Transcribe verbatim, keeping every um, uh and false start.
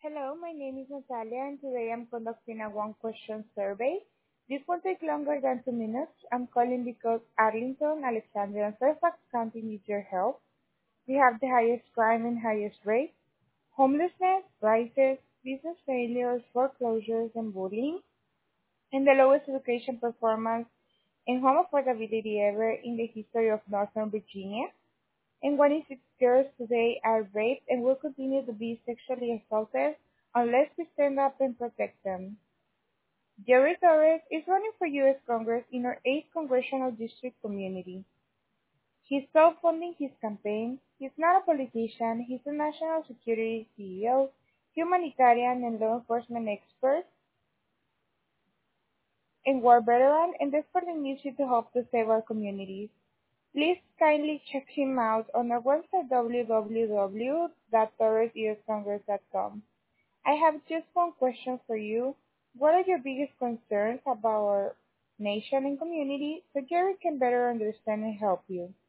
Hello, my name is Natalia, and today I'm conducting a one-question survey. This won't take longer than two minutes. I'm calling because Arlington, Alexandria, and Fairfax County need your help. We have the highest crime and highest rate, homelessness, rises, business failures, foreclosures, and bullying, and the lowest education performance and home affordability ever in the history of Northern Virginia. And twenty-six girls today are raped and will continue to be sexually assaulted unless we stand up and protect them. Jerry Torres is running for U S Congress in our eighth Congressional District community. He's self-funding his campaign. He's not a politician. He's a national security C E O, humanitarian and law enforcement expert, and war veteran, and desperately needs you to help to save our communities. Please kindly check him out on our website w w w dot torres u s congress dot com. I have just one question for you. What are your biggest concerns about our nation and community so Jerry can better understand and help you?